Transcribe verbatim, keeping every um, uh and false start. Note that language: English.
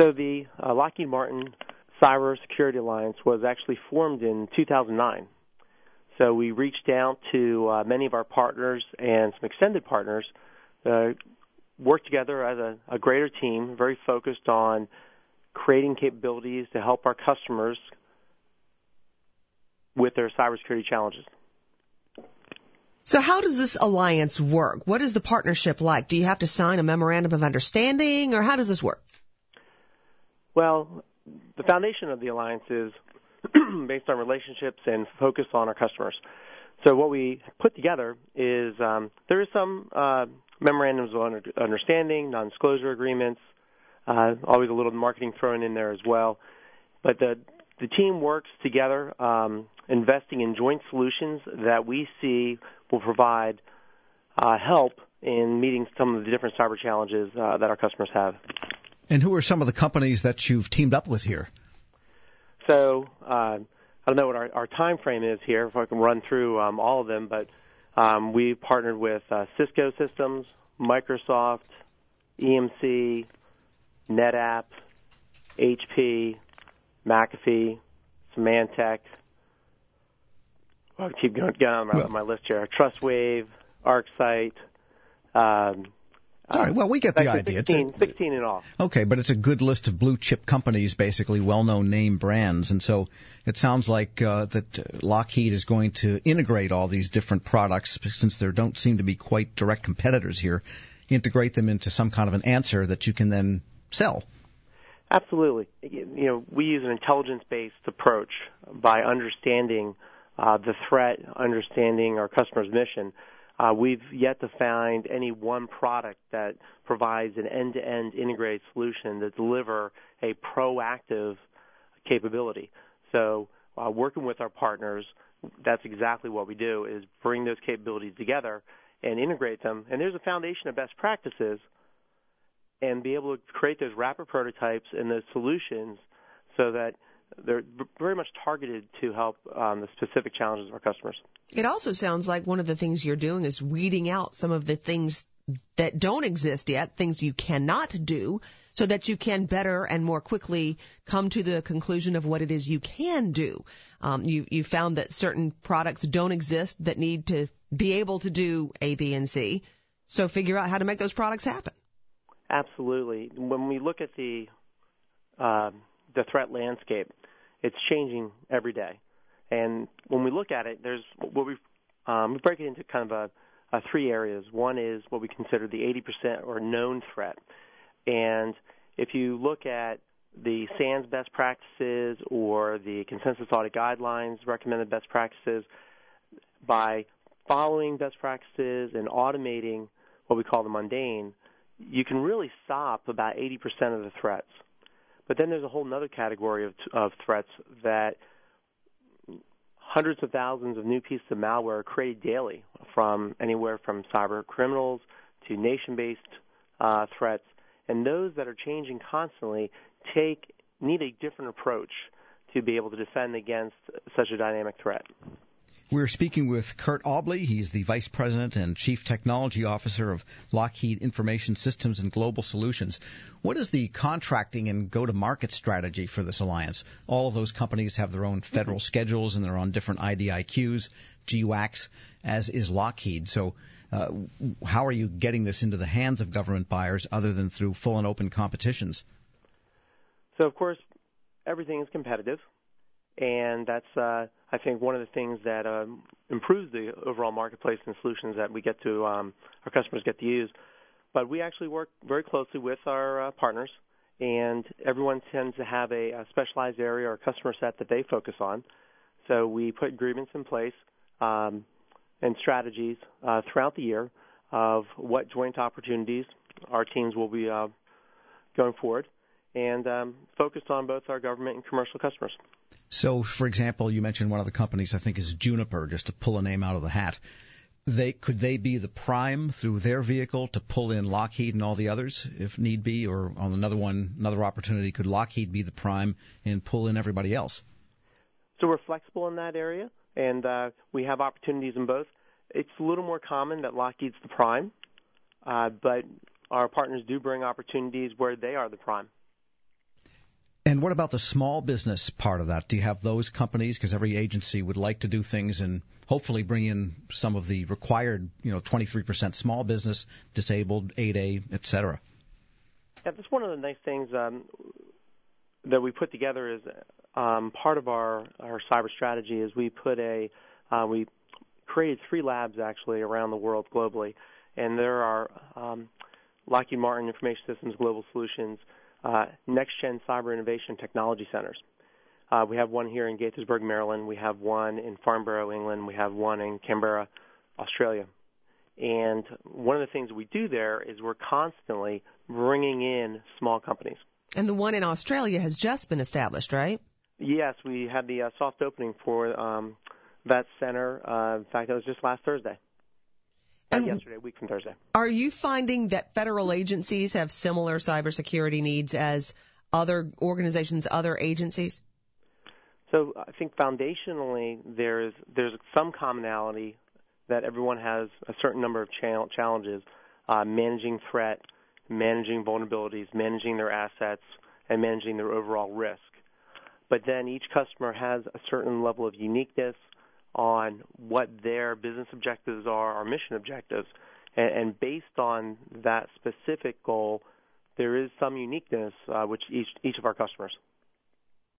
So the uh, Lockheed Martin Cyber Security Alliance was actually formed in two thousand nine. So we reached out to uh, many of our partners and some extended partners, uh, worked together as a, a greater team, very focused on creating capabilities to help our customers with their cybersecurity challenges. So how does this alliance work? What is the partnership like? Do you have to sign a memorandum of understanding, or how does this work? Well, the foundation of the alliance is based on relationships and focus on our customers. So what we put together is um, there is some uh, memorandums of under- understanding, non-disclosure agreements, uh, always a little marketing thrown in there as well. But the the team works together, um, investing in joint solutions that we see will provide uh, help in meeting some of the different cyber challenges uh, that our customers have. And who are some of the companies that you've teamed up with here? So uh, I don't know what our, our time frame is here, if I can run through um, all of them, but um, we partnered with uh, Cisco Systems, Microsoft, E M C, NetApp, H P, McAfee, Symantec. I'll keep going down my, well, my list here. TrustWave, ArcSight. Um, all right, well, we get the idea. sixteen, it's a, sixteen in all. Okay, but it's a good list of blue-chip companies, basically well-known name brands, and so it sounds like uh, that Lockheed is going to integrate all these different products, since there don't seem to be quite direct competitors here, integrate them into some kind of an answer that you can then sell. Absolutely. You know, we use an intelligence-based approach by understanding uh, the threat, understanding our customer's mission. Uh, we've yet to find any one product that provides an end-to-end integrated solution that deliver a proactive capability. So uh, working with our partners, that's exactly what we do, is bring those capabilities together and integrate them. And there's a foundation of best practices, and be able to create those rapid prototypes and those solutions so that they're very much targeted to help um, the specific challenges of our customers. It also sounds like one of the things you're doing is weeding out some of the things that don't exist yet, things you cannot do, so that you can better and more quickly come to the conclusion of what it is you can do. Um, you, you found that certain products don't exist that need to be able to do A, B, and C, so figure out how to make those products happen. Absolutely. When we look at the uh, the threat landscape, it's changing every day. And when we look at it, there's what we um, we break it into kind of a, a three areas. One is what we consider the eighty percent or known threat. And if you look at the SANS best practices or the consensus audit guidelines recommended best practices, by following best practices and automating what we call the mundane, you can really stop about eighty percent of the threats. But then there's a whole other category of, of threats that hundreds of thousands of new pieces of malware are created daily, from anywhere from cyber criminals to nation-based uh, threats. And those that are changing constantly take need a different approach to be able to defend against such a dynamic threat. We're speaking with Kurt Aubley. He's the Vice President and Chief Technology Officer of Lockheed Information Systems and Global Solutions. What is the contracting and go-to-market strategy for this alliance? All of those companies have their own federal schedules, and they're on different I D I Qs, G WACs, as is Lockheed. So uh, how are you getting this into the hands of government buyers other than through full and open competitions? So, of course, everything is competitive. And that's, uh, I think, one of the things that um, improves the overall marketplace and solutions that we get to, um, our customers get to use. But we actually work very closely with our uh, partners, and everyone tends to have a, a specialized area or customer set that they focus on. So we put agreements in place um, and strategies uh, throughout the year of what joint opportunities our teams will be uh, going forward, and um, focused on both our government and commercial customers. So, for example, you mentioned one of the companies, I think, is Juniper, just to pull a name out of the hat. They could they be the prime through their vehicle to pull in Lockheed and all the others, if need be, or on another one, another opportunity, could Lockheed be the prime and pull in everybody else? So we're flexible in that area, and uh, we have opportunities in both. It's a little more common that Lockheed's the prime, uh, but our partners do bring opportunities where they are the prime. And what about the small business part of that? Do you have those companies? Because every agency would like to do things and hopefully bring in some of the required, you know, twenty-three percent small business, disabled, eight A, et cetera. Yeah, that's one of the nice things um, that we put together is um, part of our, our cyber strategy is we put a, uh, we created three labs actually around the world globally. And there are um, Lockheed Martin Information Systems Global Solutions, uh, Next-Gen Cyber Innovation Technology Centers. Uh, we have one here in Gaithersburg, Maryland. We have one in Farnborough, England. We have one in Canberra, Australia. And one of the things we do there is we're constantly bringing in small companies. And the one in Australia has just been established, right? Yes, we had the uh, soft opening for um, that center. Uh, in fact, it was just last Thursday. And yesterday, a week from Thursday. Are you finding that federal agencies have similar cybersecurity needs as other organizations, other agencies? So I think foundationally there's there's some commonality that everyone has a certain number of cha- challenges, uh, managing threat, managing vulnerabilities, managing their assets, and managing their overall risk. But then each customer has a certain level of uniqueness on what their business objectives are or mission objectives. And, and based on that specific goal, there is some uniqueness uh, which each each of our customers